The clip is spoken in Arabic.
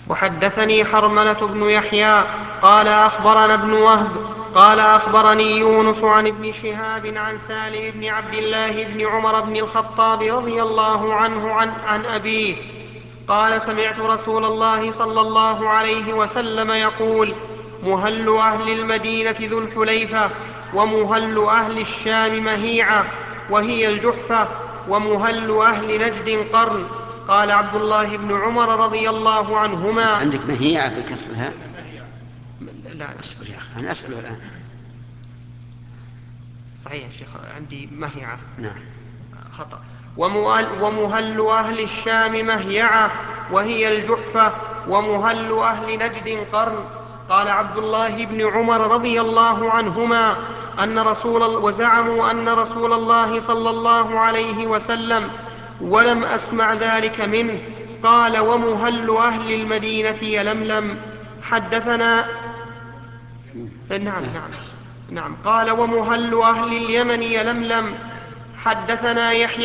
وحدثني حرملة بن يحيى قال أخبرنا ابن وهب قال أخبرني يونس عن ابن شهاب عن سالم بن عبد الله بن عمر بن الخطاب رضي الله عنه عن أبيه قال سمعت رسول الله صلى الله عليه وسلم يقول: مهل أهل المدينة ذو الحليفة، ومهل أهل الشام مهيعة وهي الجحفة، ومهل أهل نجد قرن. قال عبد الله بن عمر رضي الله عنهما: عندك مهيعة بكسرها؟ لا أصبر يا أخي، أنا أسأله الآن. صحيح يا شيخ، عندي مهيعة. نعم. خطأ. ومهل أهل الشام مهيعة وهي الجحفة، ومهل أهل نجد قرن. قال عبد الله بن عمر رضي الله عنهما وزعموا أن رسول الله صلى الله عليه وسلم، ولم أسمع ذلك منه، قال: ومهل أهل المدينة يلملم. حدثنا نعم. قال: ومهل أهل اليمن يلملم. حدثنا يحيى